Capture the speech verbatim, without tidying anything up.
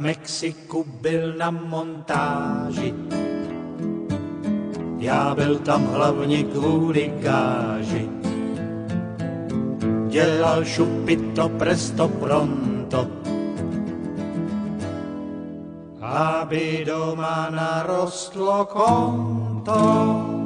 Mexiku byl na montáži. Já byl tam hlavně kvůli gáži. Dělal šupito presto pronto, aby doma narostlo konto.